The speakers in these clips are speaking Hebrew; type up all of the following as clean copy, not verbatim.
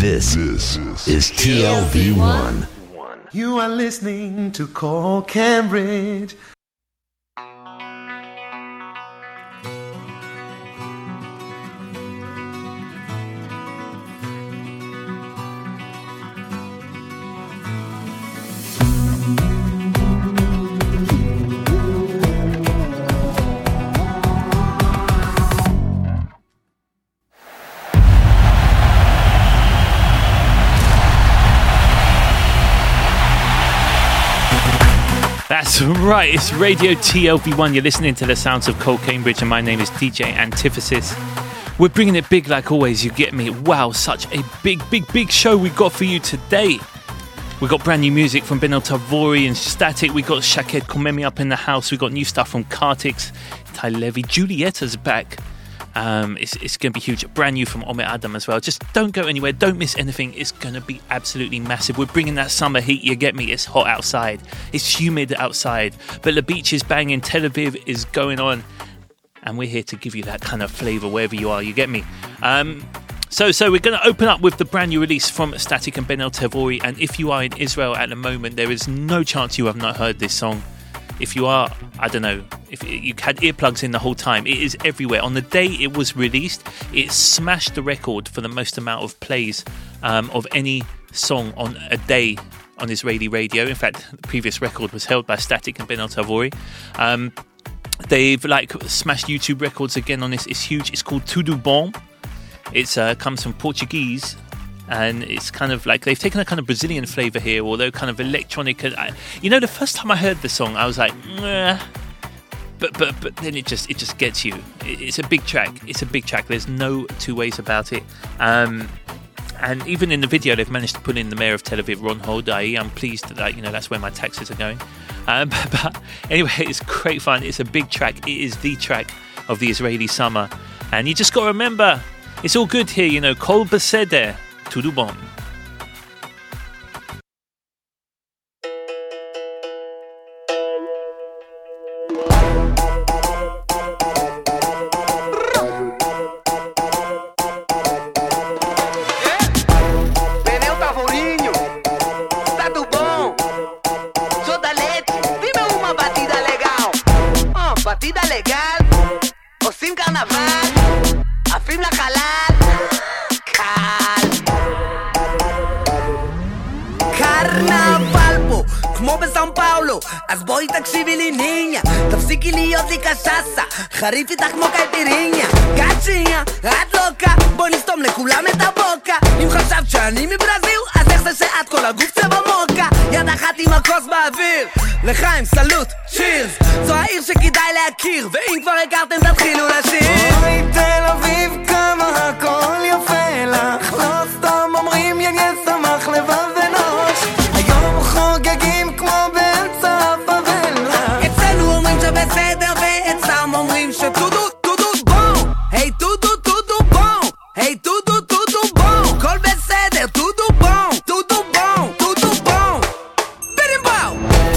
This is TLV1. You are listening to Call Cambridge. That's right, it's Radio TLV1. You're listening to the sounds of Cole Cambridge, and my name is DJ Antithesis. We're bringing it big like always, you get me? Wow, such a big show we got for you today. We got brand new music from Ben El Tavori and Static. We got Shaked Komemi up in the house. We got new stuff from Kartix, Ty Levy. Julietta's back. It's going to be huge. Brand new from Omer Adam as well. Just don't go anywhere. Don't miss anything. It's going to be absolutely massive. We're bringing that summer heat. You get me? It's hot outside. It's humid outside. But the beach is banging. Tel Aviv is going on. And we're here to give you that kind of flavour wherever you are. You get me? So we're going to open up with the brand new release from Static and Ben El Tavori. And if you are in Israel at the moment, there is no chance you have not heard this song. If you are, I don't know, if you had earplugs in the whole time, it is everywhere. On the day it was released, it smashed the record for the most amount of plays of any song on a day on Israeli radio. In fact, the previous record was held by Static and Ben El Tavori. They've smashed YouTube records again on this. It's huge. It's called Tudo Bom. It comes from Portuguese. And it's kind of like they've taken a kind of Brazilian flavour here, although kind of electronic. The first time I heard the song, I was like, but then it just gets you. It's a big track. It's a big track. There's no two ways about it. And even in the video, they've managed to put in the mayor of Tel Aviv, Ron Hodai. I'm pleased that that's where my taxes are going. But anyway, it's great fun. It's a big track. It is the track of the Israeli summer, and you just got to remember, it's all good here. Kol Beseder. Tudo Bom. אז בואי תקשיבי לי ניניה, תפסיקי להיות לי קשסה, חריף איתך כמו קייפיריניה, קאצ'יניה, את לוקה, בואי נסתום לכולם את הבוקה, אם חשבת שאני מברזיל, אז איך זה שאת כל הגוף צבע מוקה, יד אחת עם הכוס באוויר, לחיים סלוט, שירס, זו העיר שכדאי להכיר, ואם כבר הכרתם תתחילו לשיר. אוי תל אביב כמה הכל יפה לך, לא סתם אומרים יניה שמח לבב ונוש, היום חוגגים כמו באמצע הפאבלה, אצלנו אומרים שבסדר ואצלם אומרים שטודו טודו בום, היי טודו טודו בום, היי טודו טודו בום, כל בסדר טודו בום, טודו בום, טודו בום, בירים באו.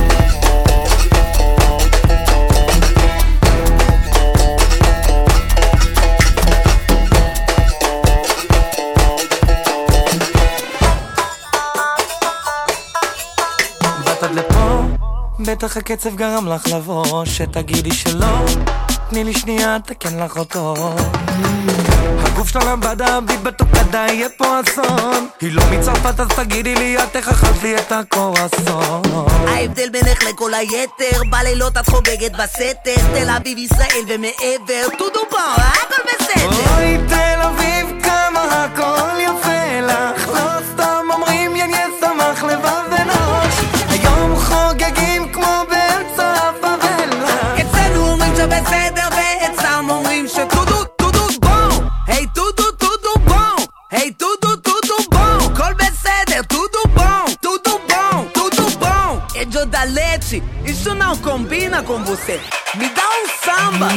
בטח הקצב גרם לך לבוא, שתגידי שלא, תני לי שנייה, תקן לך אותו. הגוף שלה למבדה, בי בתוקדה, יהיה פה אסון. היא לא מצרפת, אז תגידי לי, את איך אכלת לי את הקורסון. ההבדל בינך לכל היתר, בלילות את חוגגת בסתר, תל אביב ישראל ומעבר, תודו פה, הכל בסדר. אוי תל אביב, כמה הכל יפה לך, לא סתם אומרים יניה שמח לבב ונוש, היום חוגגים כמו באמצע הפאבלה, אצלנו אומרים שבסדר ואצלם אומרים שטודו טודו בום, היי טודו טודו בום, היי טודו טודו בום, כל בסדר טודו bom, tudo bom. É Jodalete, isso não combina com você. Me dá um samba.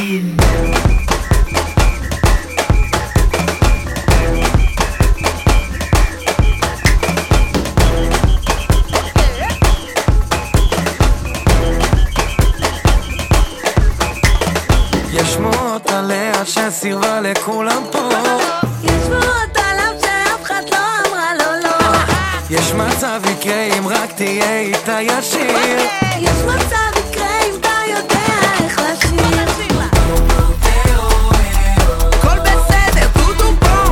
יש שמועות עליה שסירבה לכולם פה, יש שמועות עליו שאף אחד לא אמרה לו, מצב יקרה אם רק תהיה איתה ישיר. יש מצב יקרה אם אתה יודע איך לשיר. כל בסדר, טוטו בום,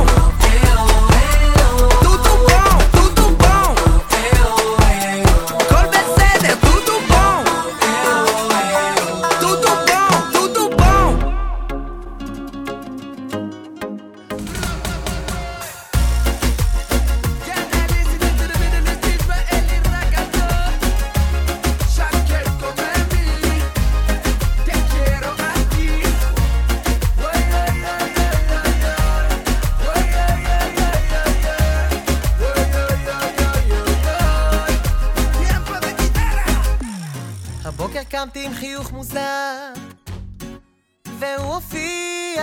טוטו בום, טוטו בום, כל בסדר, טוטו בום, טוטו בום, טוטו בום. הבוקר קמתי עם חיוך מוזר והוא הופיע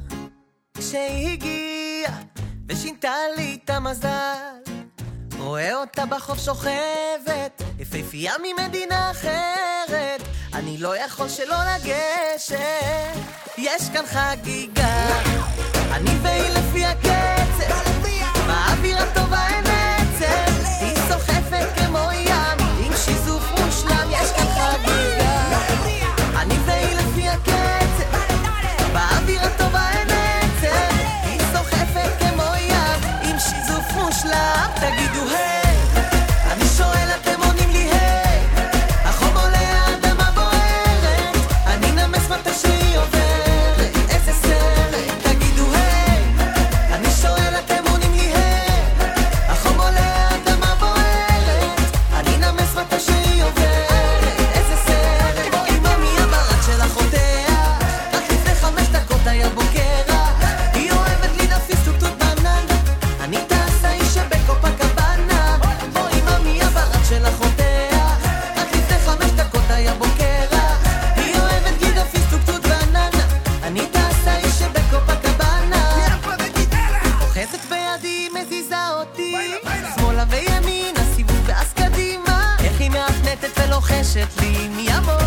כשהיא הגיעה ושינתה לי את המזל. רואה אותה בחוף שוכבת יפהפייה ממדינה אחרת, אני לא יכול שלא לגשת. יש כאן חגיגה, אני והיא לפי הקצב, באוויר הטוב הענצר, היא סוחפת כמו ים עם שיזוף מושלם. יש כאן חגיגה, אני והיא לפי הקצב, באוויר הטוב הענצר, היא סוחפת כמו ים עם שיזוף מושלם. תגידו היי, אני שואל אתם עונים לי היי, החום עולה האדמה בוערת, אני נמס מתי שהיא עוברת, איזה סרט. תגידו היי, אני שואל אתם עונים לי היי, החום עולה האדמה בוערת, אני נמס מתי שהיא עוברת, איזה סרט. בואי ממי הברד של אחותיה, רק לפני 5 דקות היה בוקרה, היא אוהבת לי דפיס טוטוט בננה, אני טסה איש שבקופה קבנה. בואי ממי הברד של אחותיה, רק לפני 5 דקות היה בוקרה, היא אוהבת לי דפיס טוטוט בננה, אני טסה איש שבקופה קבנה. אוחזת בידי מזיזה אותי שמאלה וימינה, סיבוב ואז קדימה, איך היא מאפנטת ולוחשת לי מי יבוא.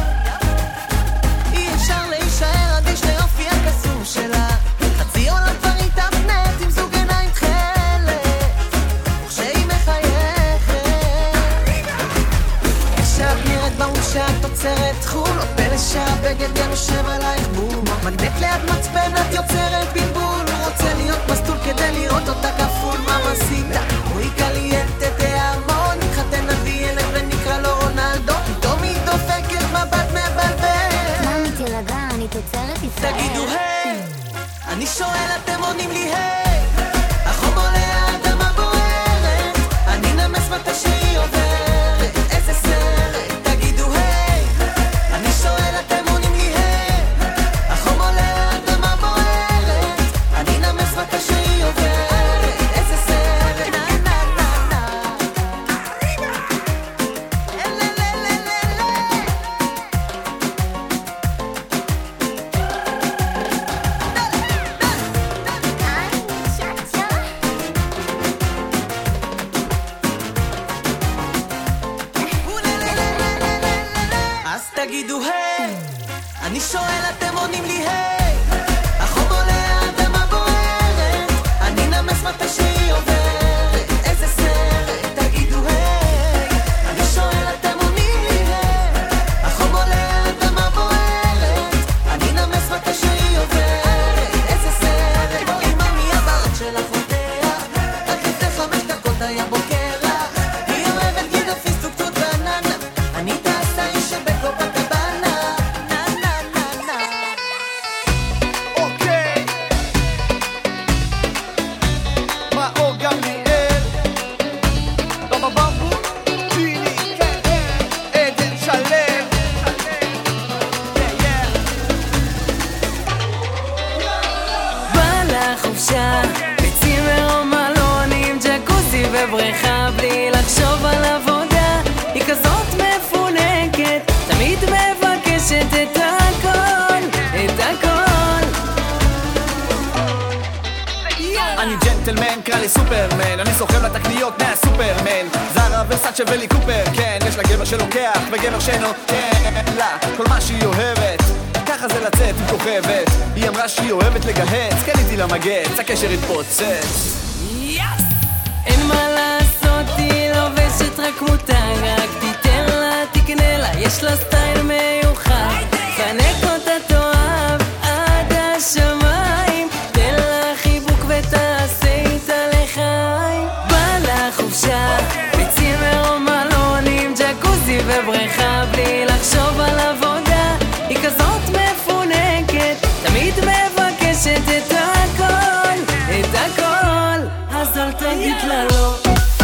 אי אפשר להישאר אדיש ליופי הקסום שלה, חצי עולם כבר התאפנת עם זוג עיניים תכלת, וכשהיא מחייכת כשאת נראית ברור שאת תוצרת חול, לא פלא שהבגד גם יושב עלייך בול, מגנט ליד מצפן את יוצרת בלבול, רוצה להיות מסטול כדי לראות אותה כפול. ממסיטה רואי קליינטה תאמון, נתחתן נביא ילד ונקרא לו רונלדו, פתאום היא דופקת מבט מבלבל. מה מתירגע, אני תוצרת ישראל. תגידו היי, אני שואל אתם עונים לי היי, החום עולה האדמה בוערת, אני נמס מתי שהיא עוברת, איזה סרט. תגידו היי, אני שואל אתם עונים לי היי, החום עולה האדמה בוערת, אני נמס מתי שהיא עוברת, איזה סרט. נה נה נה נה אז תגידו היי, אני שואל אתם עונים לי היי, החום עולה האדמה בוערת, אני נמס מתי שהיא עוברת, איזה סרט. תגידו היי, אני שואל אתם עונים לי היי, החום עולה האדמה בוערת, אני נמס מתי שהיא עוברת, איזה סרט. בואי ממי הברד של אחותיה, רק לפני 5 דקות היה בוקרה, היא אוהבת לי דפיס טוטוט בננה, אני טסה איש שבקופה קבנה. נה נה נה נה אוקיי, מאור גמליאל, בבא במבו, ג'יני, עדן שלם, בא לחופשה, בצימר או מלון עם ג'קוזי ובריכה בלי לחשוב על עבודה, היא כזאת מפונקת, תמיד מבקשת את הכל, את הכל. אני ג'נטלמן, קרא לי סופרמן, אני סוחב לתקניות מהסופרמן, זרה ורסאצ'ה ולי קופר, כן, יש לה גבר שלוקח וגבר שנותן לה כל מה שהיא אוהבת, ככה זה לצאת עם כוכבת, היא אמרה שהיא אוהבת לגהץ, קניתי לה מגץ, הקשר התפוצץ. אין מה לעשות, היא לובשת בלי לחשוב על עבודה, היא כזאת מפונקת, תמיד מבקשת את הכל, את הכל, אז אל תגיד לה לא.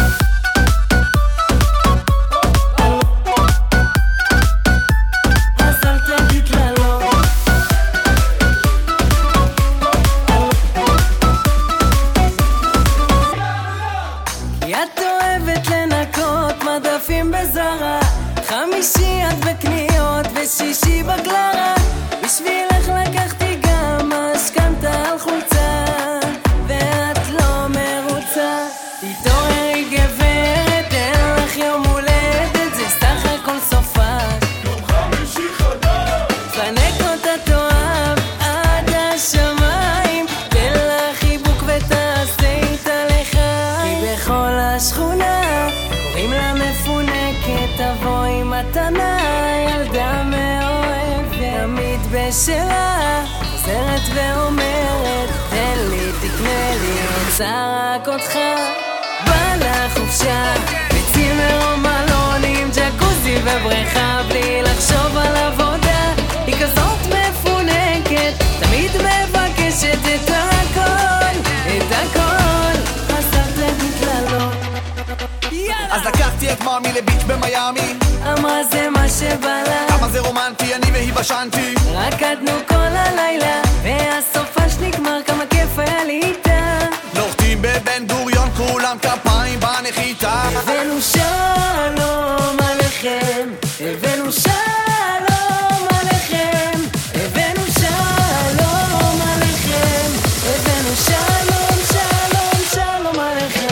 חמישי את בקניות ושישי בגלרה, בשבילך לקחתי גם משכנתה על חולצה, ואת לא מרוצה. תתעוררי גברת, אין לך יום הולדת, זה סך הכל סופש, יום חמישי חדש. פנק אותה תאהב עד השמיים, תן לה חיבוק ותעשה איתה לחיים, כי בכל השכונה קוראים לה מפונקת, תבואי מתנה, ילדה מאוהבת, תמיד בשלה, חוזרת ואומרת, תן לי, תקנה לי, רוצה רק אותך. בא לה חופשה, בצימר או מלון עם ג'קוזי ובריכה, בלי לחשוב על עבודה, היא כזאת מפונקת, תמיד מבקשת את הכל, את הכל, אז אל תגיד לה לא. אז לקחתי את מאמי לביץ' במיימי, אמרה זה מה שבא לה, כמה זה רומנטי, אני והיא בשנתי, רקדנו כל הלילה והסופש נגמר, כמה כיף היה לי איתה. נוחתים בבן גוריון כולם כפיים בנחיתה, הבאנו שלום עליכם, הבאנו שלום עליכם, הבאנו שלום עליכם, הבאנו שלום שלום שלום עליכם.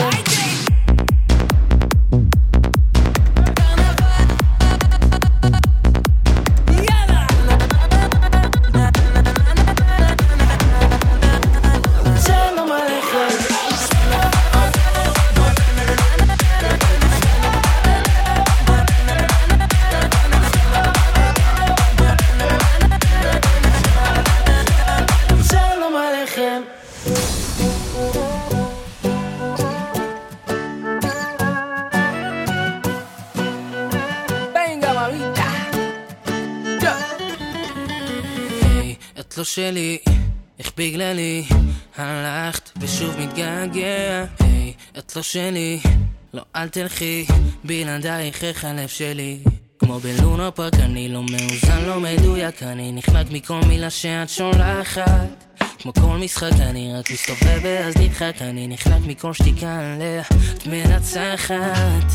לא שלי, איך בגללי הלכת ושוב מתגעגע. היי, את לא שלי, לא אל תלכי, בלעדייך איך הלב שלי. כמו בלונה פארק אני לא מאוזן, לא מדויק, אני נחנק מכל מילה שאת שולחת. כמו כל משחק אני רק מסתובב ואז נדחק, אני נחנק מכל שתיקה עליה, את מנצחת.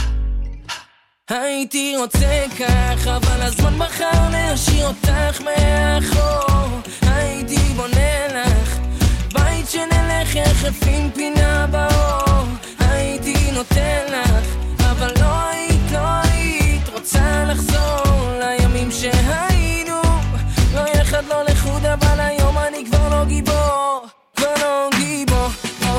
הייתי רוצה כך, אבל הזמן בחר להשאיר אותך מאחור. הייתי בונה לך בית שנלך יחפים פינה באור. הייתי נותן לך, אבל לא היית רוצה לחזור לימים שהיינו, לא יחד לא לחוד, אבל היום אני כבר לא גיבור, כבר לא גיבור.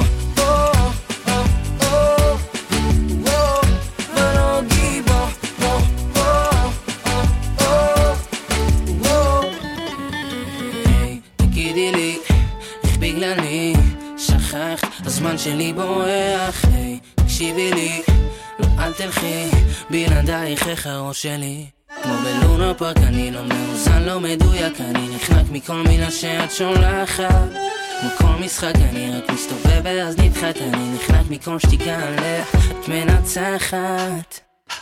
הזמן שלי בורח, היי, תקשיבי לי, לא אל תלכי, בלעדייך איך הראש שלי. כמו בלונה פארק אני לא מאוזן, לא מדויק, אני נחנק מכל מילה שאת שולחת. כמו כל משחק אני רק מסתובב ואז נדחק, אני נחנק מכל שתיקה עליה, את מנצחת.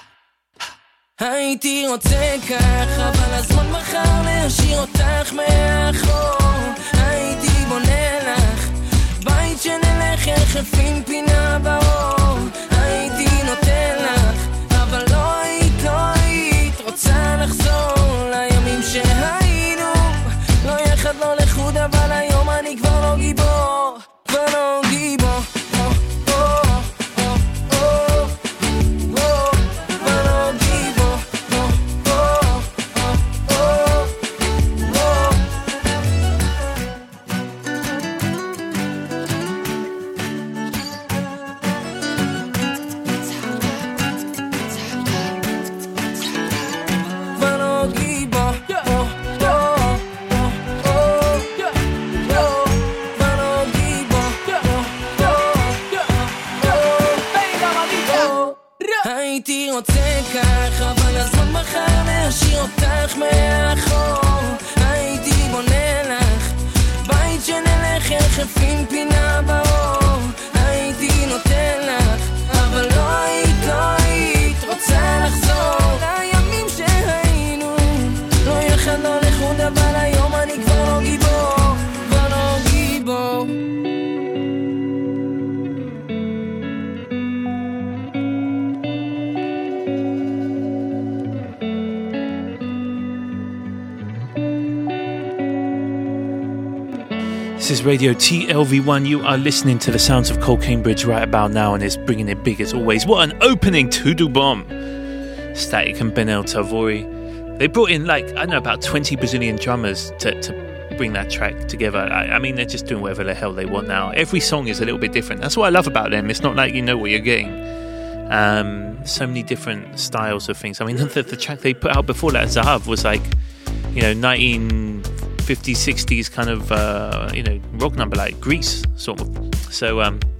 הייתי רוצה כך, אבל הזמן בחר להשאיר אותך מאחור. הייתי בונה לך בית שנלך יחפים פינה באור. הייתי נותן לך, אבל לא היית רוצה לחזור לימים שהיינו, לא יחד לא לחוד, אבל היום אני כבר לא גיבור, כבר לא גיבור. הייתי רוצה כך, אבל הזמן בחר להשאיר אותך מאחור. הייתי בונה לך בית שנלך יחפים פינה באור. הייתי נותן לך, אבל לא היית רוצה לחזור לימים שהיינו, לא יחד לא לחוד, אבל היום אני כבר לא גיבור, כבר לא גיבור. This is Radio TLV1. You are listening to the sounds of Cole Cambridge right about now, and it's bringing it big as always. What an opening to Do Bomb! Static and Ben El Tavori. They brought in, like, I don't know, about 20 Brazilian drummers to bring that track together. I mean, they're just doing whatever the hell they want now. Every song is a little bit different. That's what I love about them. It's not like you know what you're getting. So many different styles of things. I mean, the track they put out before that, Zahav, was like, you know, 1950s, 60s kind of, you know, rock number, like Grease, sort of. So,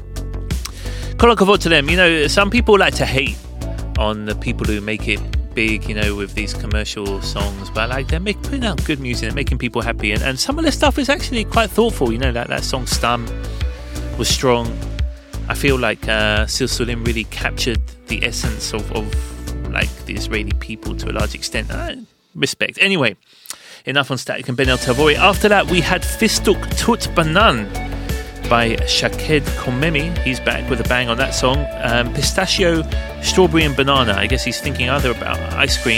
kol hakavod to them. You know, some people like to hate on the people who make it big, you know, with these commercial songs, but like they're putting out good music, they're making people happy, and some of the stuff is actually quite thoughtful. You know, that song Stam was strong. I feel like Silsulim really captured the essence of like the Israeli people to a large extent. Respect. Anyway, enough on Static and Ben El Tavori. After that, we had Fistuk Tut Banan by Shaked Komemi. He's back with a bang on that song. Pistachio, Strawberry and Banana. I guess he's thinking either about ice cream,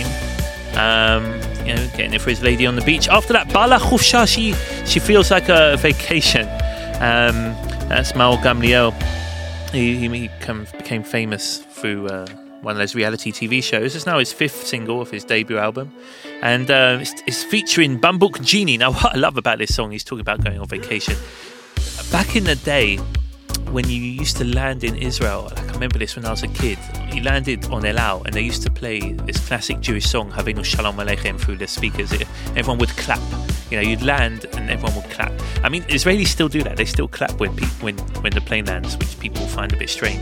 you know, getting it for his lady on the beach. After that, Bala Khufsha, she feels like a vacation. That's Maor Gamliel. He became famous through one of those reality TV shows. It's now his 5th single of his debut album, and it's featuring Bambuk Genie. Now, what I love about this song, he's talking about going on vacation. Back in the day, when you used to land in Israel, like I remember this when I was a kid, you landed on El Al, and they used to play this classic Jewish song, Havenu Shalom Aleichem, through the speakers. Everyone would clap. You know, you'd land and everyone would clap. I mean, Israelis still do that. They still clap when the plane lands, which people find a bit strange.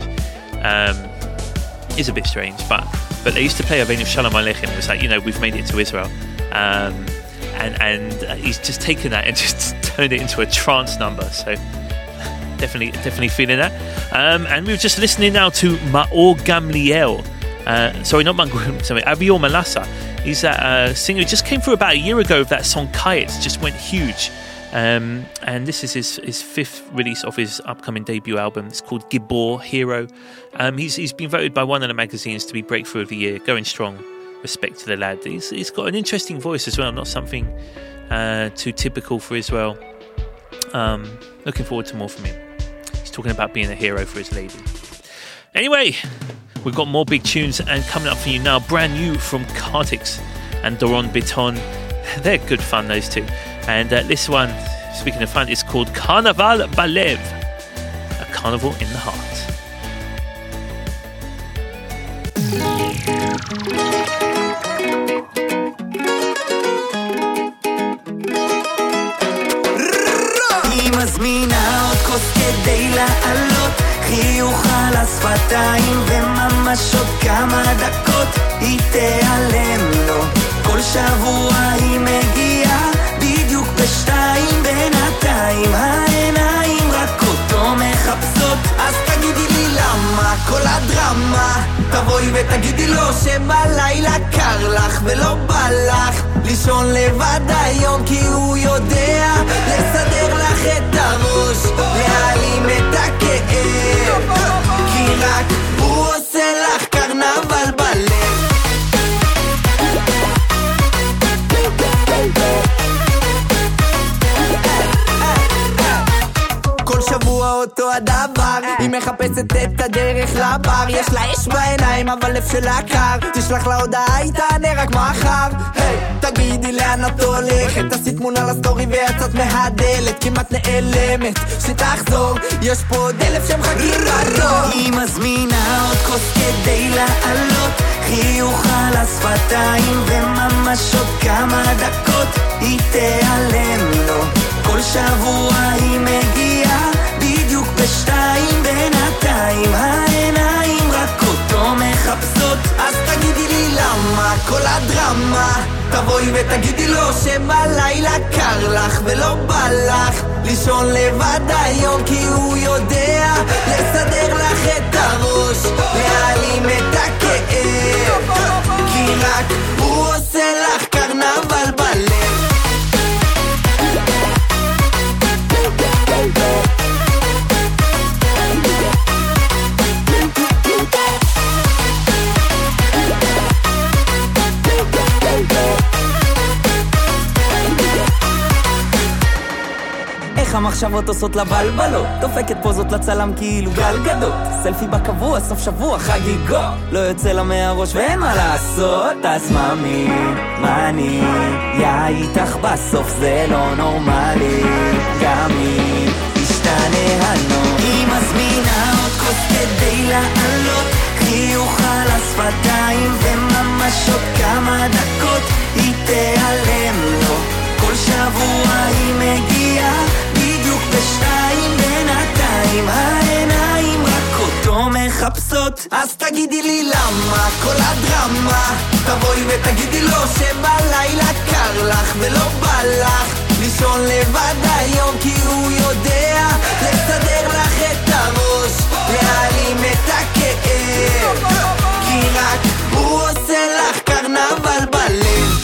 Is a bit strange, but they used to play Havenu Shalom Aleichem. It was like, you know, we've made it to Israel. And he's just taken that and just turned it into a trance number. So definitely feeling that. And we were just listening now to Maor Gamliel. Avior Malassa. He's that singer who just came through about a year ago with that song Kayetz, just went huge. And this is his 5th release of his upcoming debut album. It's called Gibor, Hero. He's been voted by one of the magazines to be Breakthrough of the Year, going strong. Respect to the lad. He's got an interesting voice as well, not something too typical for Israel. Looking forward to more from him. He's talking about being a hero for his lady. Anyway, we've got more big tunes and coming up for you now. Brand new from Kartix and Doron Biton. They're good fun, those two. And this one, speaking of fun, is called Carnaval Balev, a carnival in the heart. מזמינה עוד כוס כדי לעלות, חיוך על השפתיים וממש עוד כמה דקות היא תיעלם לו. כל שבוע היא מגיעה בדיוק בשתיים, בינתיים העיניים רק אותו מחפשות. אז תגידי לי למה כל הדרמה, תבואי ותגידי לו שבלילה קר לך ולא בא לך לישון לבד היום, כי הוא יודע לסדר לך את הראש, להעלים את הכאב, כי רק הוא עושה לך קרנבל בלב. כל שבוע אותו הדבר, היא מחפשת את הדרך לבר, יש לה אש בעיניים אבל לב שלה קר, תשלח לה הודעה היא תענה רק מחר. היי, תגידי לאן את הולכת, תעשי תמונה לסטורי ויצאת מהדלת, כמעט נעלמת שתחזור, יש פה עוד 1000 שמחכים לתור. היא מזמינה עוד כוס כדי לעלות, חיוך על השפתיים וממש עוד כמה דקות היא תיעלם לו. כל שבוע היא מגיעה בדיוק בשתיים, בינתיים העיניים רק אותו מחפשות. תבואי ותגידי לו שבלילה קר לך ולא בא לך לישון לבד היום כי הוא יודע לסדר לך את הראש להעלים את הכאב כי רק הוא עושה לך קרנבל בלב המחשבות עושות לבלבלות דופקת פוזות לצלם כאילו גלגדות סלפי בקבוע, סוף שבוע, חגיגות לא יוצא לה מהראש ואין מה לעשות אז מה אני יא איתך בסוף זה לא נורמלי גם אם ישתנה הנור היא מזמינה עוד כוס כדי לעלות חיוך על השפתיים וממש עוד כמה דקות היא תיעלם לו כל שבוע היא מגיעה בדיוק בשתיים בינתיים העיניים רק אותו מחפשות אז תגידי לי למה כל הדרמה תבואי ותגידי לו שבלילה קר לך ולא בא לך לישון לבד היום כי הוא יודע לסדר לך את הראש להעלים את הכאב כי רק הוא עושה לך קרנבל בלב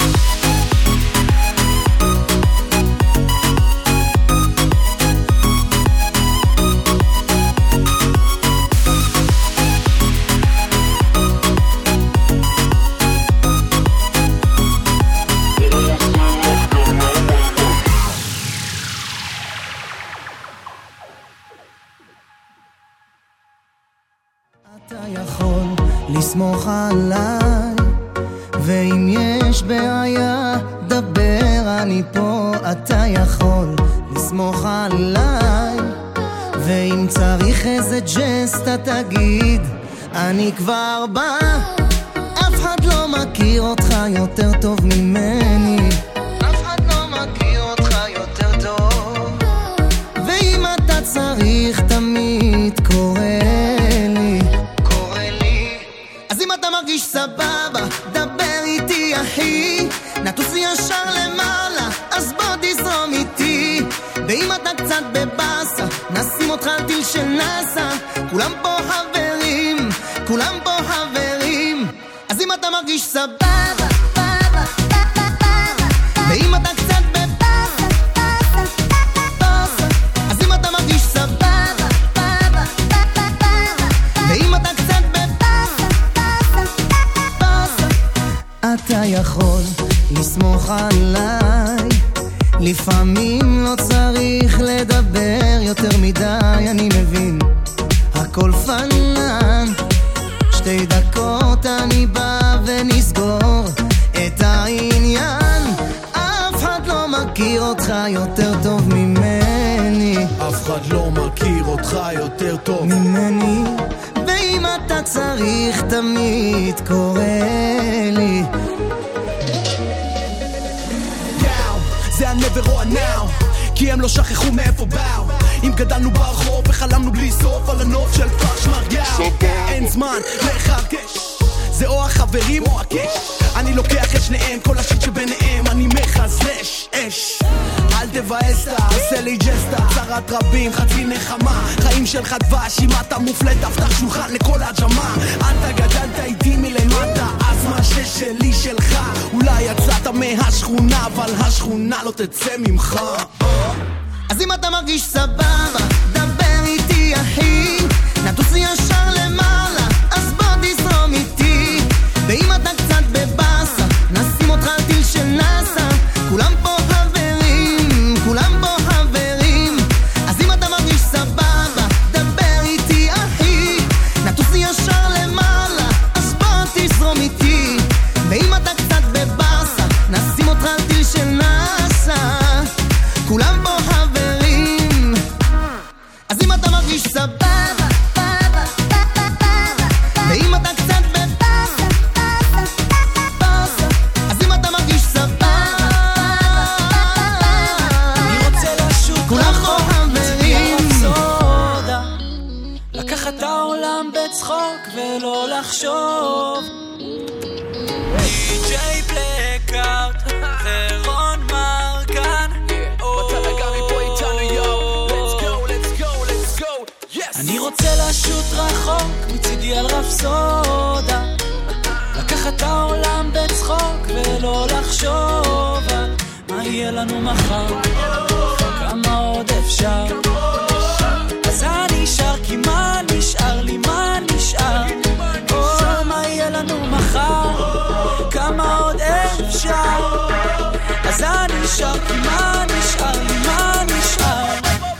לסמוך עליי ואם יש בעיה דבר אני פה אתה יכול לסמוך עליי ואם צריך איזה ג'סטה תגיד אני כבר בא אף אחד לא מכיר אותך יותר טוב ממני אף אחד לא מכיר אותך יותר טוב ואם אתה צריך תמיד קורא אתה מרגיש סבבה, דבר איתי אחי נטוס ישר למעלה, אז בוא תזרום איתי ואם אתה קצת בבאסה, נשים אותך על טיל של נאסה כולם פה חברים, כולם פה חברים אז אם אתה מרגיש סבבה ואם אתה קצת בבאסה אז אם אתה מרגיש סבבה ואם אתה קצת אתה יכול לסמוך עליי לפעמים לא צריך לדבר יותר מדי אני מבין הכל פנן 2 דקות אני בא ונסגור את העניין אף אחד לא מכיר אותך יותר טוב ממני אף אחד לא מכיר אותך יותר טוב ממני ואם אתה צריך תמיד קורא לי זה ה-never or a-now כי הם לא שכחו מאיפה באו אם גדלנו ברחוב וחלמנו בלי סוף על הנוף של פרש מרגאו אין זמן לחדש זה או החברים או הקש אני לוקח את שניהם כל השיט שביניהם אני מחזש אש אל תבאס לה, עושה לי ג'סטה צרת רבים, חצי נחמה חיים שלך דבש, אם אתה מופלט תפתח שולחן לכל הג'מה אתה גדלת איתי מלמטה אז מה ששלי שלך אולי יצאת מהשכונה אבל השכונה לא תצא ממך אז אם אתה מרגיש סבבה דבר איתי אחי נטוס ישר למעלה אז בוא תזרום איתי ואם אתה קצת בבאסה נשים אותך על טיל של נאסה כולם פה חברים, כולם פה חברים אז אם אתה מרגיש סבבה דבר איתי אחי נטוס ישר למעלה אז בוא תזרום איתי ואם אתה קצת בבאסה נשים אותך על טיל של נאסה כולם פה חברים אז אם אתה מרגיש סבבה ואם אתה קצת בבאסה אז אם אתה מרגיש סבבה אני רוצה לשוק כולם פה חברים לקחת את העולם בצחוק ולא לחשוב DJ Blackout רון מרגן בטלה גם מפה איתנו יו Let's go, let's go, let's go Yes אני רוצה לשוט רחוק מצידי על רפסודה לקחת את העולם בצחוק ולא לחשוב על מה יהיה לנו מחר כמה עוד אפשר אז אני שר כי מה נשאר לי מה נשאר מה יהיה לנו מחר כמה עוד אפשר אז אני שר כי מה נשאר לי מה נשאר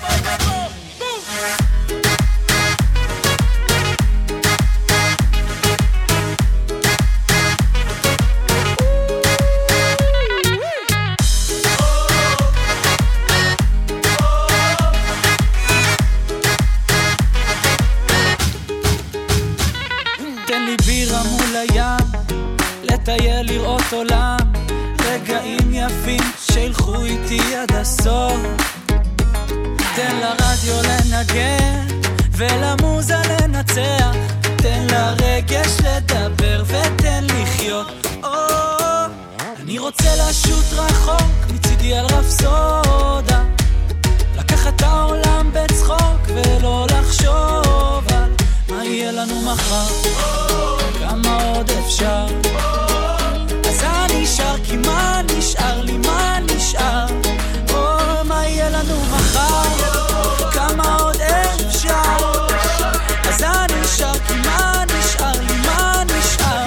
לטייל לראות עולם רגעים יפים שילכו איתי עד הסוף תן לרדיו לנגן ולמוזה לנצח תן לרגש לדבר ותן לחיות אני רוצה לשוט רחוק מצידי על רפסודה לקחת את העולם בצחוק ולא לחשוב על מה יהיה לנו מחר כמה עוד אפשר אז אני שר כי מה נשאר לי מה נשאר מה יהיה לנו מחר כמה עוד אפשר אז אני שר כי מה נשאר לי מה נשאר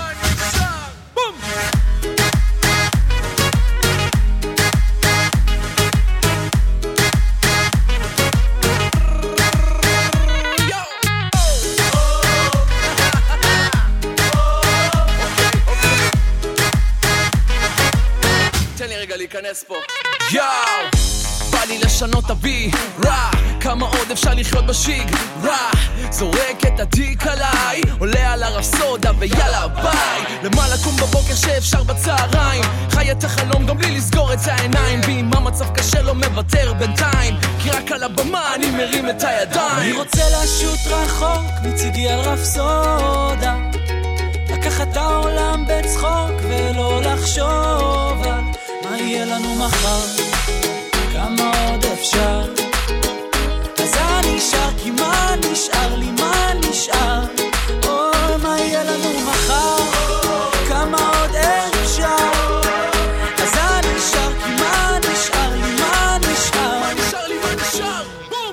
להיכנס פה יאו בא לי לשנות אבי רע כמה עוד אפשר לחיות בשיג רע זורק את הדיק עליי עולה על הרפסודה ויאללה ביי למה לקום בבוקר שאפשר בצהריים חי את החלום גם בלי לסגור את העיניים ואם המצב קשה לא מוותר בינתיים כי רק על הבמה אני מרים את הידיים אני רוצה לשוט רחוק מצידי על רפסודה לקחת את העולם בצחוק ולא לחשוב על מה יהיה לנו מחר כמה עוד אפשר אז אני שר כי מה נשאר לי מה נשאר מה יהיה לנו מחר כמה עוד אפשר אז אני שר כי מה נשאר לי מה נשאר מה נשאר לי מה נשאר בום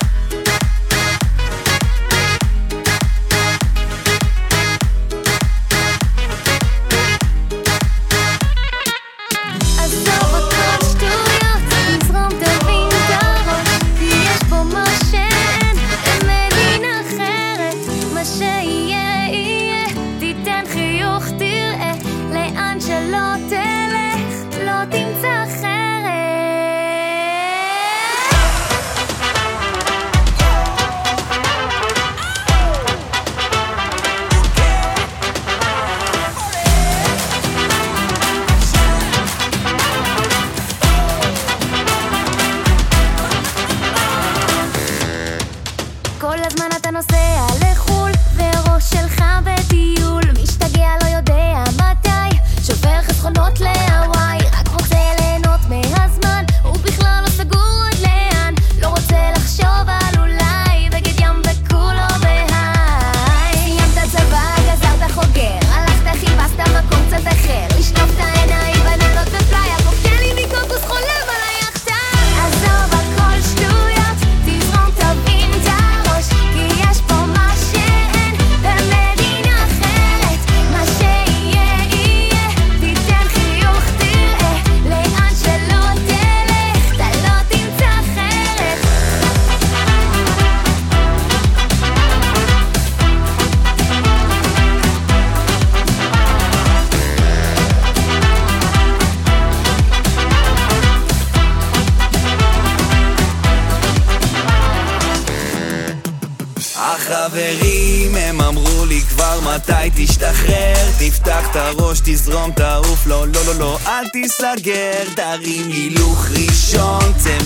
החברים הם אמרו לי כבר מתי תשתחרר תפתח את הראש תזרום תעוף לא לא לא לא אל תיסגר תרים הילוך ראשון צא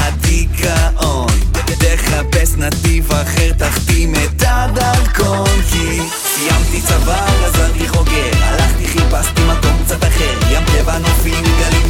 מהדיכאון תחפש נתיב אחר תחתים את הדרכון כי סיימתי צבא גזרתי חוגר הלכתי חיפשתי מקום קצת אחר ים טבע נופים גלים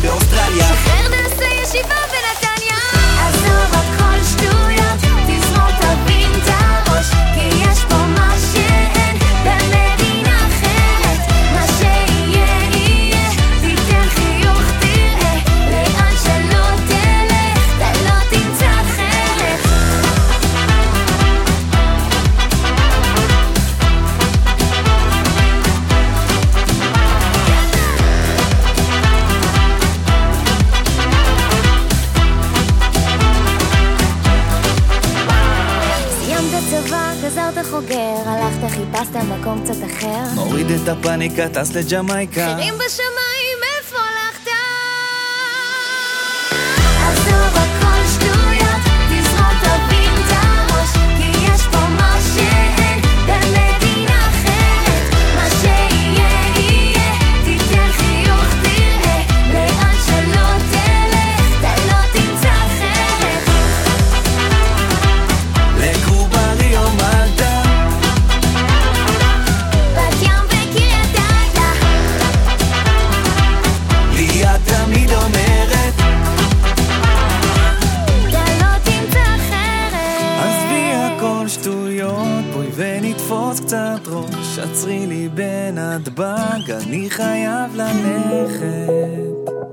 חיפשתם מקום קצת אחר? מוריד את הפניקה, טס לג'מייקה. חירים בשמיים, איפה הלכת? עזוב הכל שטויות, תזרוק תבין את הראש, כי יש פה מה שאין במדינה אחרת. מה שיהיה יהיה, תיתן חיוך תראה, לאן שלא תלך, אתה לא תמצא אחרת. לקוברי או מלטה, בת ים וקריית אתא, לי את תמיד אומרת, אתה לא תמצא אחרת. עזבי הכל שטויות, בואי ונתפוס קצת ראש, עצרי לי בנתב"ג, אני חייב ללכת.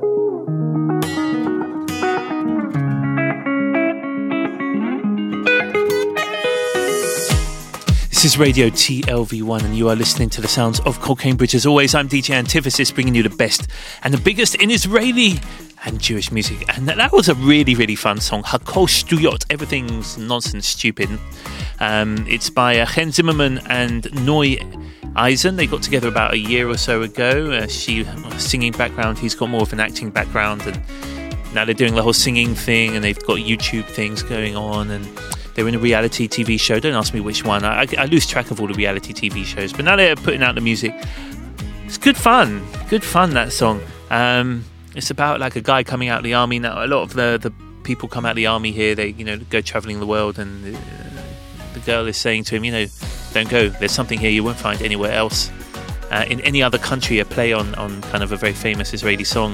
This is Radio TLV1 and you are listening to the sounds of Cocaine Bridge. As always, I'm DJ Antithesis, bringing you the best and the biggest in Israeli and Jewish music. And that was a really, really fun song, Hakol Shtuyot, everything's nonsense, stupid. It's by Chen Zimmerman and Noi Eisen. They got together about a year or so ago. She singing background, he's got more of an acting background, and now they're doing the whole singing thing, and they've got YouTube things going on, and they're in a reality TV show. Don't ask me which one. I lose track of all the reality TV shows. But now they're putting out the music. It's good fun. Good fun, that song. It's about like a guy coming out of the army. Now, a lot of the people come out of the army here. They, go travelling the world. And the girl is saying to him, don't go. There's something here you won't find anywhere else. In any other country, a play on kind of a very famous Israeli song.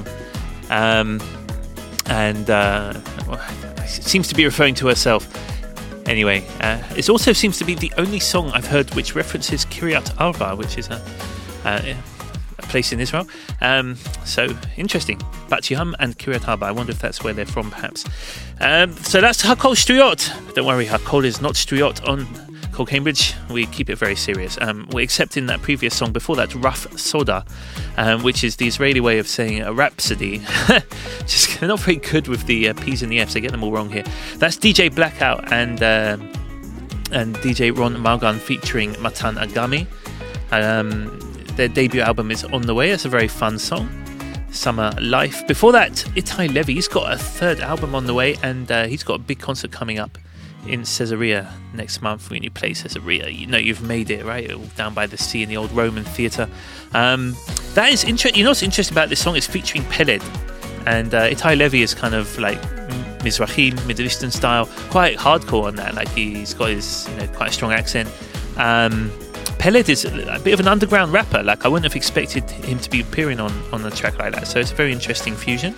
It seems to be referring to herself. Anyway, it also seems to be the only song I've heard which references Kiryat Arba, which is a place in Israel. So, interesting. Bat Yam and Kiryat Arba. I wonder if that's where they're from, perhaps. So that's Hakol Shtuyot. Don't worry, Hakol is not Shtuyot on Cocaine Bridge. We keep it very serious. Except in that previous song before that, Rough Soda, which is the Israeli way of saying a rhapsody. Just not very good with the P's and the F's. I get them all wrong here. That's DJ Blackout and DJ Ron Malgan featuring Matan Agami. Their debut album is on the way. It's a very fun song, Summer Life. Before that, Itai Levy, he's got a third album on the way, and he's got a big concert coming up in Caesarea next month. When you play Caesarea, you've made it, right? Down by the sea in the old Roman theatre. That is interesting. What's interesting about this song is featuring Peled, and Itai Levy is kind of like Mizrahi, Middle Eastern style, quite hardcore on that. Like he's got his quite a strong accent. Peled is a bit of an underground rapper. Like I wouldn't have expected him to be appearing on a track like that. So it's a very interesting fusion.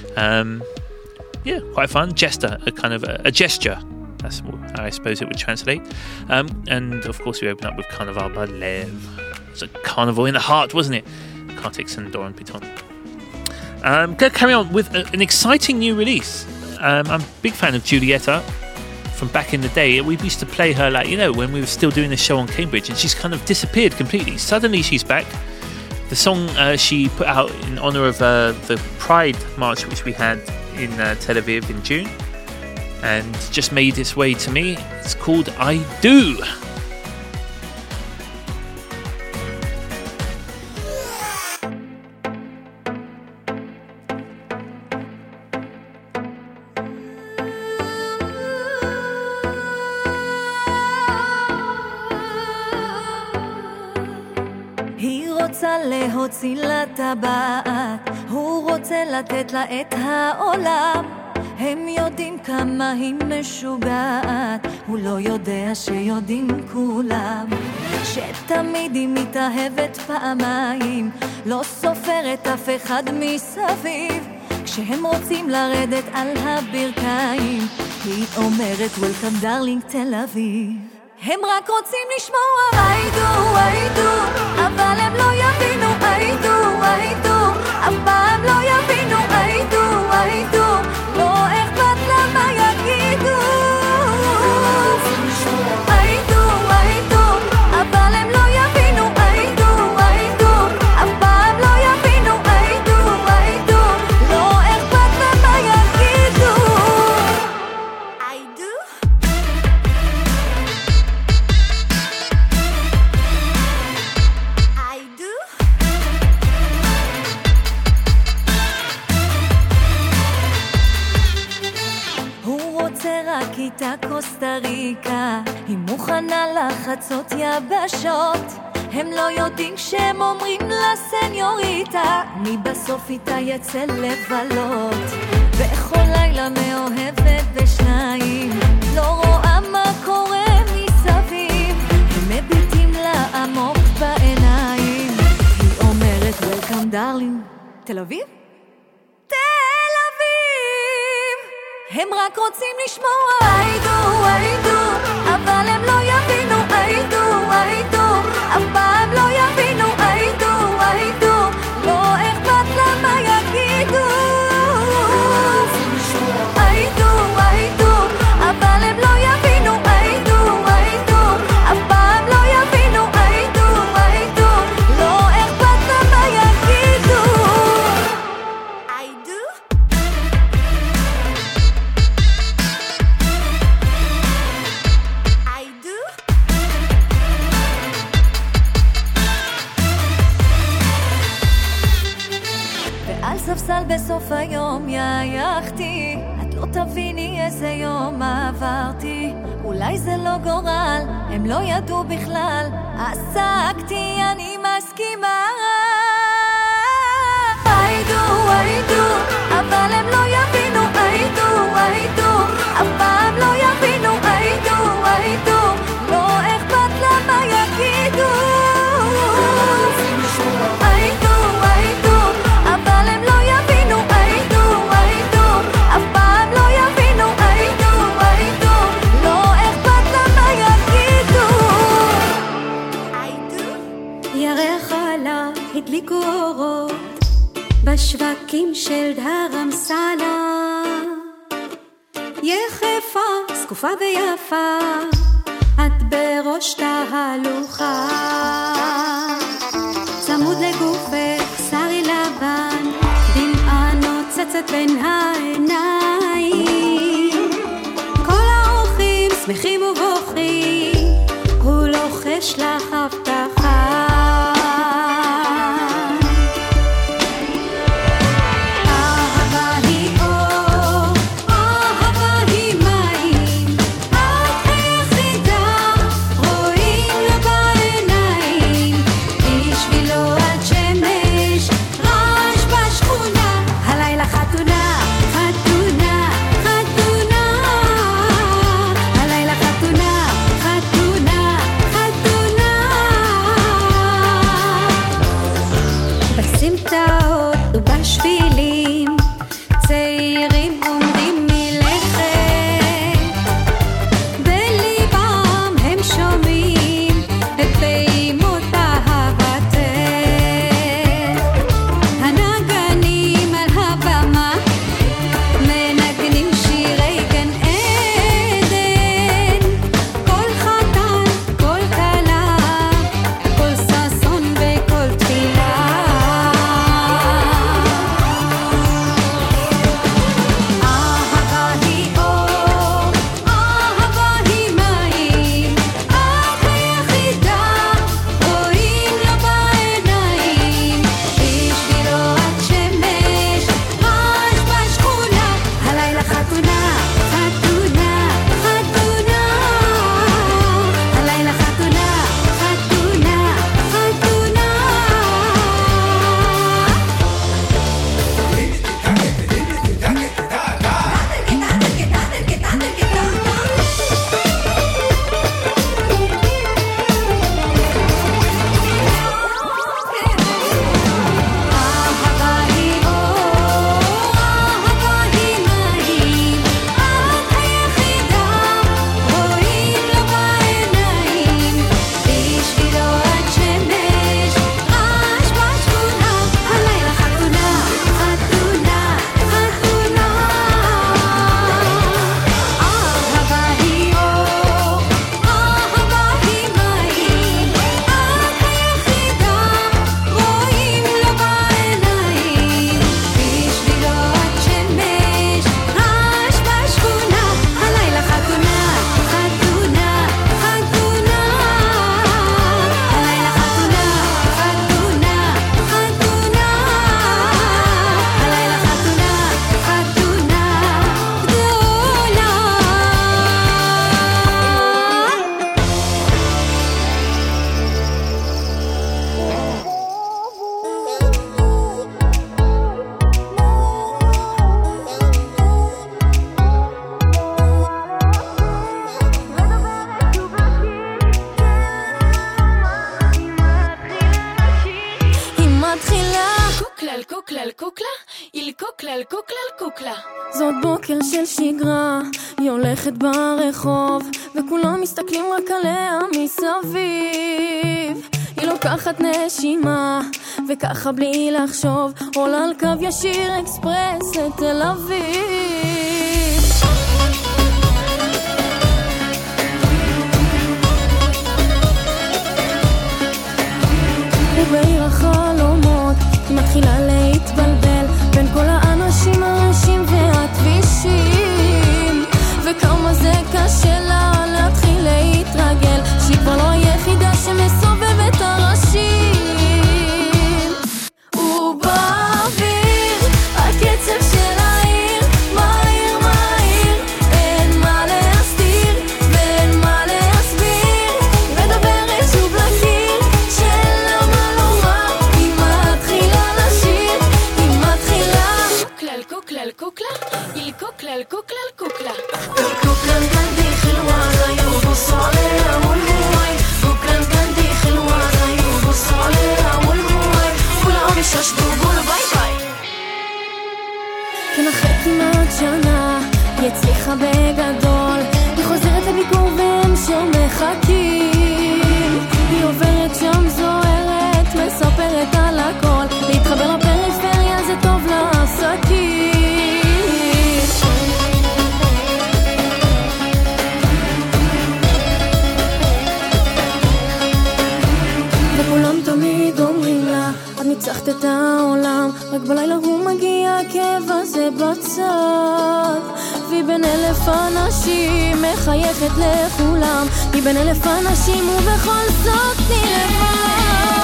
Quite fun. Jester, a kind of a gesture. That's what I suppose it would translate. And of course we open up with Carnival Balev. It's a carnival in the heart, wasn't it? Kartix and Doron Piton. Going to carry on with an exciting new release. I'm a big fan of Giulietta from back in the day. We used to play her when we were still doing the show on Cambridge, and she's kind of disappeared completely. Suddenly she's back. The song she put out in honour of the Pride March which we had in Tel Aviv in June, and just made its way to me. It's called I Do. להוציא לה טבעת, הוא רוצה לתת לה את העולם. הם יודעים כמה היא משוגעת, הוא לא יודע שיודעים כולם. שתמיד היא מתאהבת פעמיים, לא סופרת אף אחד מסביב. כשהם רוצים לרדת על הברכיים, היא אומרת Welcome darling תל אביב. הם רק רוצים לשמוע I do, I do, אבל הם לא יבינו I do, I do, אף פעם לא יבינו I do, I do, לא אכפת למה יגידו I do, I do, אבל הם לא יבינו I do, I do, אף פעם לא יבינו I do, I do, לא אכפת למה יגידו I do הייתה קוסטה ריקה, היא מוכנה לחצות יבשות. הם לא יודעים כשהם אומרים לסניוריטה, מי בסוף איתה יצא לבלות. בכל לילה מאוהבת בשניים, לא רואה מה קורה מסביב, הם מביטים לה עמוק בעיניים. היא אומרת Welcome darling, תל אביב? תל אביב! הם רק רוצים לשמוע I do, אבל הם לא יבינו I do, אף פעם לא יבינו I do, לא אכפת לה מה יגידו I do, אבל הם לא יבינו I do, אף פעם לא יבינו I do, לא אכפת לה מה יגידו I do ועל ספסל בסוף היום יחתי, את לא תביני איזה יום עברתי. אולי זה לא גורל, הם לא ידעו בכלל, עסקתי, אני מסכימה I do, אבל הם לא יבינו I do, אף פעם לא יבינו I do, לא אכפת לה מה יגידו I do, אבל הם לא יבינו I do, אף פעם לא יבינו I do, לא אכפת לה מה יגידו ירח עלה, הדליקו אורות בשווקים של דהר אמסלה, יחפה, זקופה ויפה, את בראש תהלוכה, צמוד לגופך שרי לבן, דמעה נוצצת בין העיניים, כל האורחים שמחים ובוכים, הוא לוחש לך הבטחה, קוקלה, il קוקלה, אל קוקלה, אל קוקלה. זאת בוקר של שגרה, היא הולכת ברחוב, וכולם מסתכלים רק עליה מסביב. היא לוקחת נשימה, וככה בלי לחשוב, עולה על קו ישיר אקספרס לתל אביב. ובעיר החלומות היא מתחילה להתבלבל בין כל האנשים הראשים והכבישים, וכמה זה קשה לה להתחיל להתרגל שהיא כבר לא היחידה שמסובבת הראשים. ובאוויר הקצב של העיר מהיר מהיר, אין מה להסתיר ואין מה להסביר, מדברת שוב לקיר של למה לומר, היא מתחילה לשיר, היא מתחילה קוקלה, קוקלה, קוקלה, il קוקלה, קוקלה, קוקלה. קוקלן גנדי חלווה היו בוסו עליה מול מוי, קוקלן גנדי חלווה היו בוסו עליה מול מוי, כולם יששתו בול ביי ביי. כן, אחרי כמעט שנה היא הצליחה בגדול, היא חוזרת לביקור והם שם מחכים, היא עוברת שם זוהרת, מספרת על הכל, להתחבר לפריפריה זה טוב לעסקים. וכולם תמיד אומרים לה, את ניצחת את העולם, רק בלילה הוא מגיע הכאב הזה בצד, והיא בין 1000 אנשים מחייכת לכולם, היא בין 1000 אנשים ובכל זאת נלבד.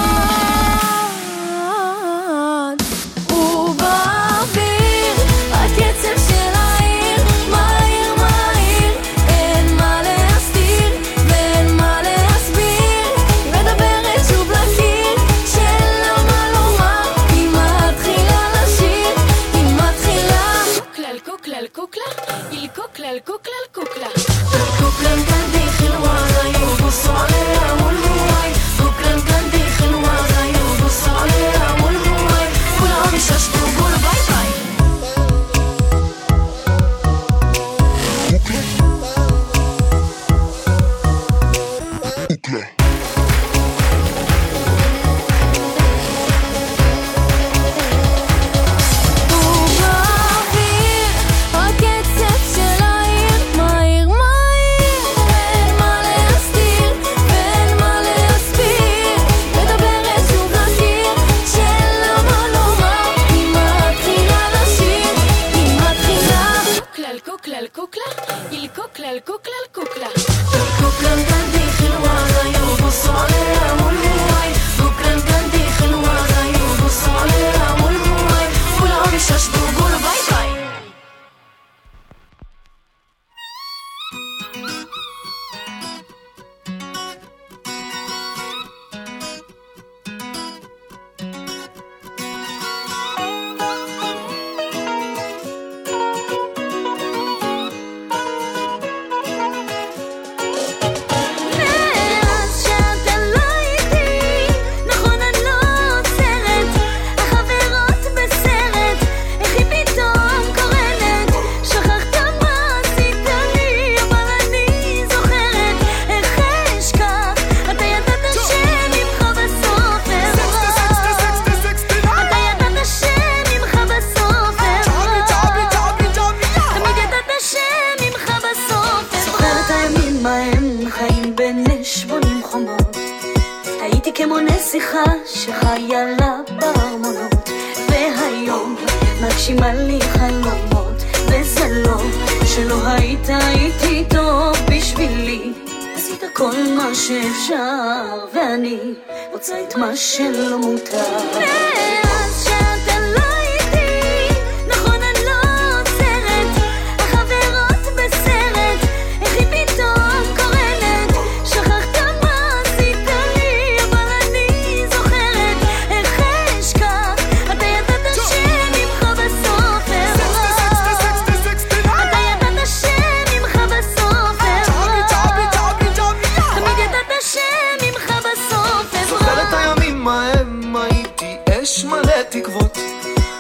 ובאוויר הקצב של העיר מהיר מהיר, אין מה להסתיר ואין מה להסביר, מדברת שוב לקיר של למה לומר, היא מתחילה לשיר, היא מתחילה קוקלה, קוקלה, il קוקלה, קוקלה, קוקלה. קוקלן גנדי חלווה היו בוסו עליה מול מוי, קוקלן גנדי חלווה היו בוסו עליה מול מוי, כולם יששתו בול ביי ביי. ובאוויר הקצב של העיר מהיר מהיר, אין מה להסתיר ואין מה להסביר, מדברת שוב לקיר של למה לומר, היא מתחילה לשיר, היא מתחילה קוקלה, קוקלה, il קוקלה, קוקלה, קוקלה. קוקלן גנדי חלווה היו בוסו עליה מול מוי, קוקלן גנדי חלווה היו בוסו עליה מול מוי, כולם יששתו בול ביי ביי. מאז שאתה לא איתי, נכון אני לא עוצרת, החברות בסרט, איך היא פתאום קורנת, שכחת מה עשית לי, אבל אני זוכרת, איך אשכח, אתה ידעת שממך בסוף אברח, אתה ידעת שממך בסוף אברח, תמיד ידעת שממך בסוף אברח. זוכרת הימים מהם חיים בין נשבונים חומות, הייתי כמו נסיכה שחיה לה בארמונות, והיום מגשימה לי חלומות, וזה לא שלא היית איתי טוב בשבילי, עשית כל מה שאפשר ואני רוצה את מה שלא מותר. מאז שאתה לא איתי, נכון אני לא עוצרת, החברות בסרט, איך היא פתאום קורנת, שכחת מה עשית לי, אבל אני זוכרת, איך אשכח, אתה ידעת שממך בסוף אברח, אתה ידעת שממך בסוף אברח, תמיד ידעת שממך בסוף אברח. זוכרת הימים ההם הייתי אש מלא תקוות, כל יום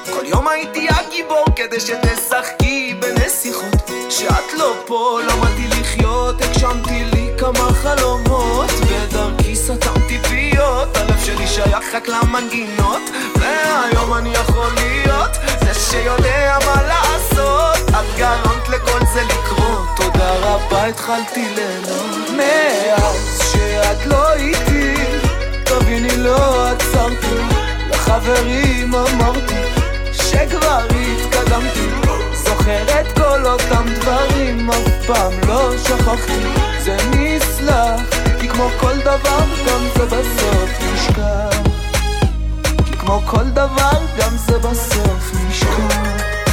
היום הייתי הגיבור כדי שתשחקי בנסיכות כשאת לא פה למדתי לחיות הגשמתי לי כמה חלומות בדרכי סתמתי פיות הלב שלי שייך רק למנגינות והיום אני יכול להיות זה שיודע מה לעשות את גרמת לכל זה לקרות תודה רבה התחלתי ליהנות מאז שאת לא איתי תביני לא עצרתי לחברים אמרתי שכבר התקדמתי זוכרת כל אותם דברים אף פעם לא שכחתי זה נסלח כי כמו כל דבר גם זה בסוף נשכח כי כמו כל דבר גם זה בסוף נשכח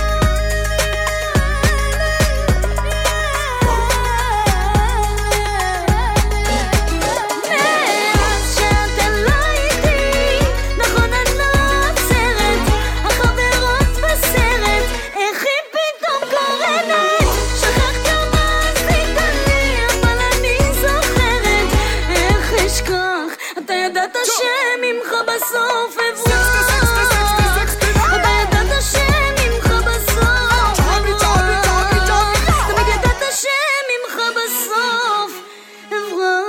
בסוף אברח אתה ידעת שממך בסוף תמיד ידעת שממך בסוף אברח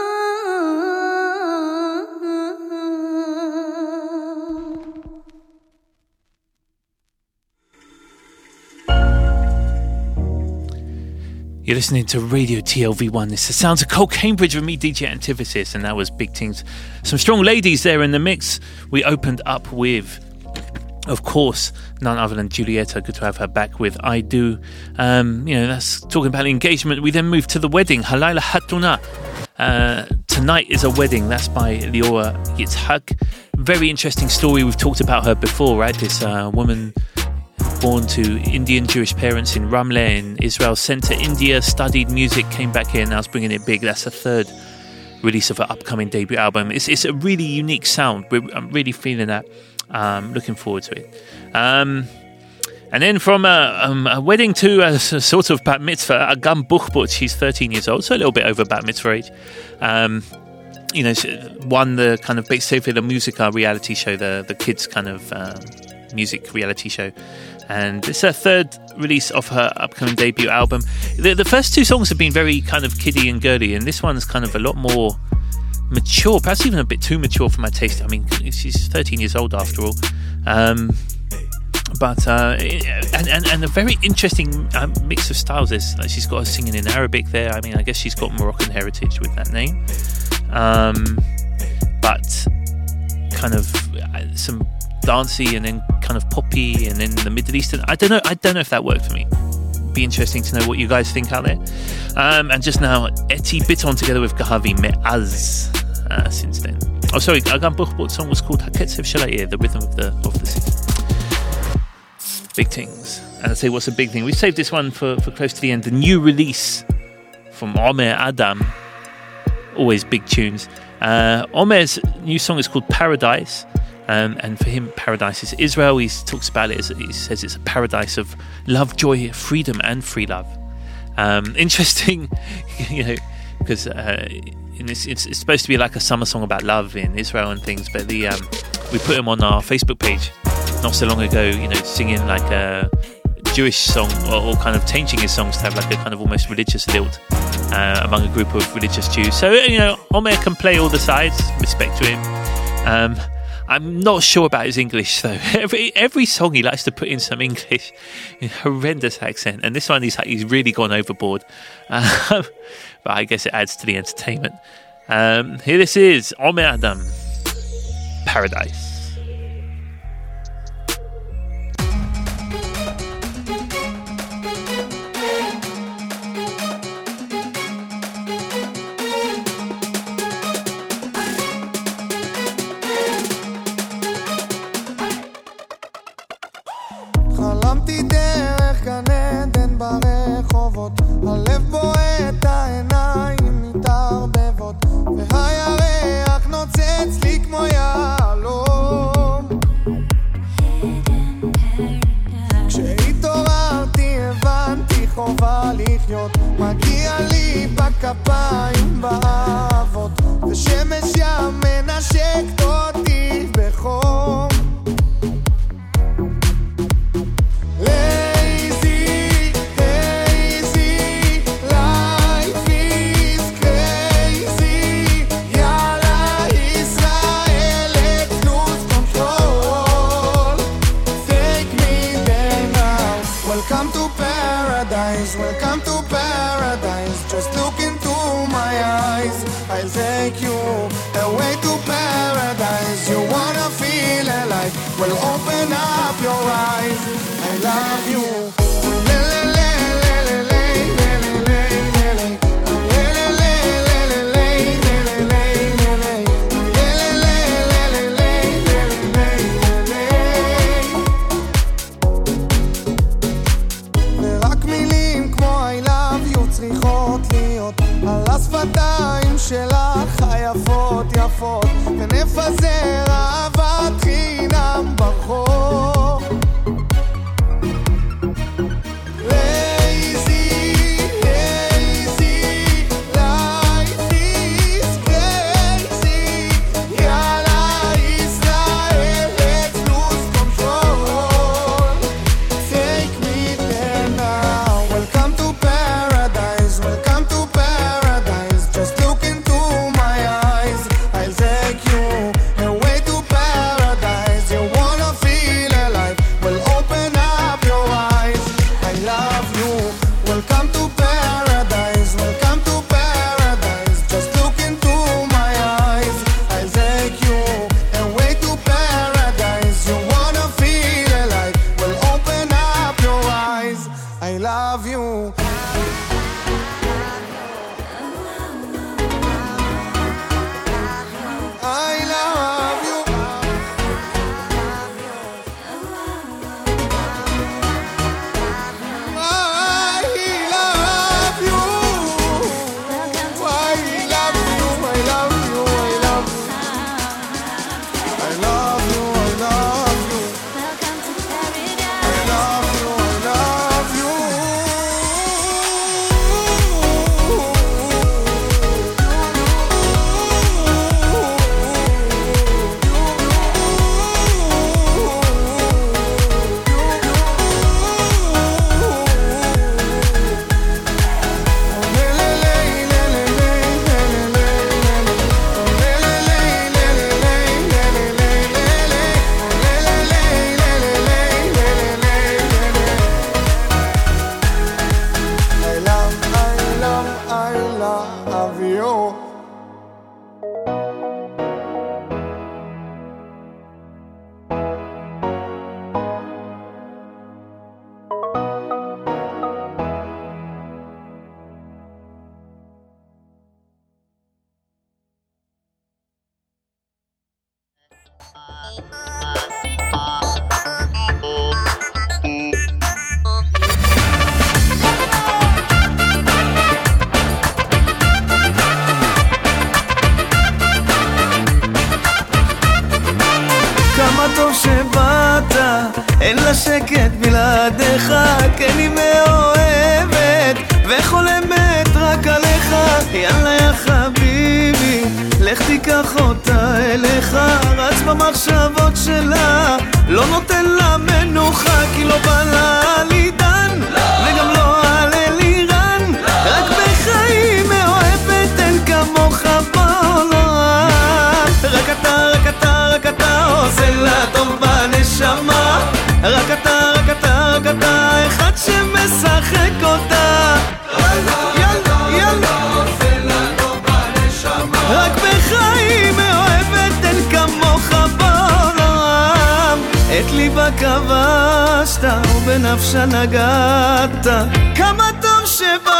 You're listening to Radio TLV1. It's the sounds of Cole Cambridge with me, DJ Antithesis, and that was Big Things. Some strong ladies there in the mix. We opened up with, of course, none other than Julieta. Good to have her back with I Do. That's talking about engagement. We then moved to the wedding, Halayla Hatuna. Tonight is a wedding. That's by Liora Yitzhak. Very interesting story. We've talked about her before, right? This woman born to Indian Jewish parents in Ramleh in Israel, sent to India, studied music, came back here, now is bringing it big. That's the third release of her upcoming debut album. It's a really unique sound. I'm really feeling that. Looking forward to it. And then from a wedding to a sort of bat mitzvah, Agam Buchbut, she's 13 years old, so a little bit over bat mitzvah age. She won the kind of Beit Sefer La Musica reality show, the kids kind of music reality show. And it's her third release of her upcoming debut album. The first two songs have been very kind of kiddie and girly, and this one's kind of a lot more mature, perhaps even a bit too mature for my taste. I mean, she's 13 years old after all. But a very interesting mix of styles. Like she's got her singing in Arabic there. I mean, I guess she's got Moroccan heritage with that name. But kind of some dancey and then kind of poppy and then the Middle Eastern. I don't know if that worked for me. Be interesting to know what you guys think out there. And just now, Eti Biton together with Gahavi Me'az since then. Oh, sorry, Agam Buchbut's song was called Haketzev Shalayir, the rhythm of the city. Big things. And I say, what's a big thing? We saved this one for close to the end. The new release from Omer Adam. Always big tunes. Omer's new song is called Paradise. And for him, paradise is Israel. He talks about it as he says it's a paradise of love, joy, freedom, and free love. Interesting, because it's supposed to be like a summer song about love in Israel and things. But we put him on our Facebook page not so long ago, singing like a Jewish song or kind of changing his songs to have like a kind of almost religious lilt among a group of religious Jews. So Omer can play all the sides. Respect to him. I'm not sure about his English though. Every song he likes to put in some English, horrendous accent, and this one he's really gone overboard. But I guess it adds to the entertainment. Here this is Omer Adam, Paradise. חלמתי דרך גן עדן ברחובות, הלב בועט, העיניים מתערבבות, והירח נוצץ לי כמו יעלום. כשהתעוררתי הבנתי חובה לחיות, מגיע לי בכפיים באהבות, ושמש ים מנשקת אותי בחום. Well, open up your eyes. I love you. השפתיים שלך היפות יפות ונפזר אהבת חינם ברחוב Lazy, lazy, life is crazy יאללה ישראל, let's lose control Take me there now Welcome to paradise, welcome to paradise Just look into my eyes I'll take you away to paradise You wanna feel alive Well, open up your eyes I love you Welcome to paradise Welcome to paradise Just look into my eyes I'll take you away to paradise You wanna feel alive Well, open up your eyes I love you I love you. I love you. I love you. I love you. I love you. I love you. I love you. I love you. I love you. I love you. כמה טוב שבאת, אין לה שקט בלעדיך, כן היא מאוהבת וחולמת רק עליך. יאללה יא חביבי, לך תיקח אותה אליך, רץ במחשבות שלה, לא נותן לה מנוחה, כי לא בא לה על עידן, וגם לא על אלירן, רק בחיים מאוהבת, אין כמוך בעולם. רק אתה, רק אתה, רק אתה עושה לה טוב בנשמה, רק אתה, רק אתה, רק אתה אחד שמשחק אותה. יאללה, יאללה, עושה לה טוב בנשמה, רק בחיים מאוהבת, אין כמוך בעולם. את ליבה כבשת ובנפשה נגעת, כמה טוב שבאת.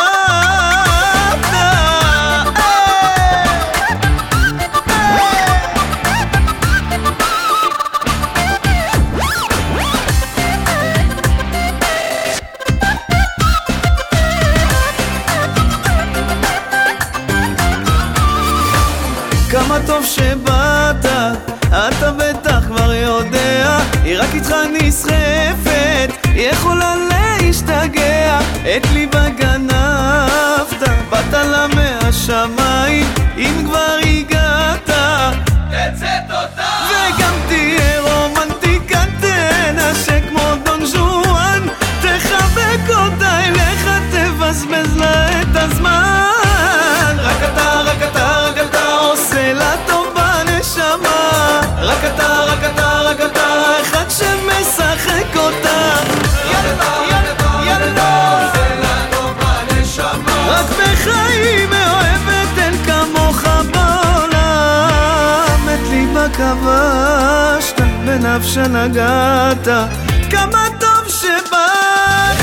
כמה טוב שבאת, אתה בטח כבר יודע, היא רק איתך נסחפת, היא יכולה להשתגע. את ליבה גנבת, באת לה מהשמיים, אם כבר הגעת, תצאת אותה וגם תהיה רומנטיקה, תנשק כמו דון ז'ואן, תחבק אותה אליך, תבזבז לה את הזמן. רק אתה, רק אתה, רק אתה עושה לה טוב בנשמה, רק אתה, רק אתה, רק אתה אחד שמשחק אותה. יאללה, יאללה, יאללה, עושה לה טוב בנשמה, רק בחיים מאוהבת, אין כמוך בעולם. את ליבה כבשת בנפש נגעת, כמה טוב שבאת.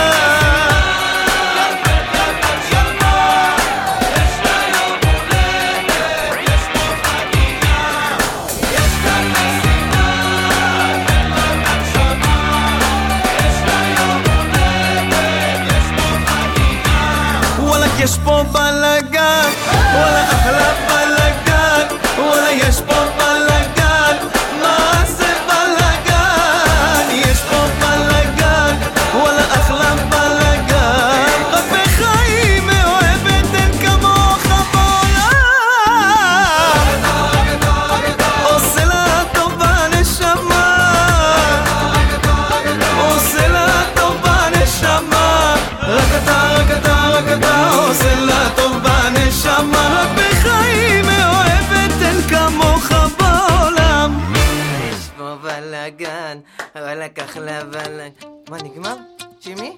יש פה בלגן, וואלה אחלה בלגן, וואלה יש פה בלגן, מה זה בלגן? יש פה בלגן, וואלה אחלה בלגן, רק בחיים מאוהבת אין כמוך בעולם. עושה לה טובה נשמה, עושה לה טובה נשמה, רק אתה, רק אתה, רק אתה עושה לה טובה נשמה, רק בחיים מאוהבת אין כמוך בעולם. יש פה בלגן, וואלה כך לבלגן. מה נגמר? שימי?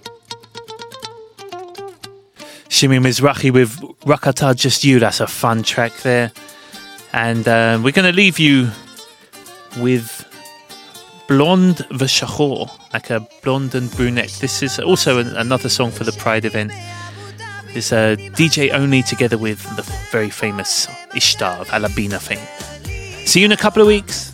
Shimi Mizrahi with Rakata Just You. That's a fun track there. And we're going to leave you with Blonde V'Shachor, like a blonde and brunette. This is also another song for the Pride event. It's a DJ Only together with the very famous Ishtar of Alabina fame. See you in a couple of weeks.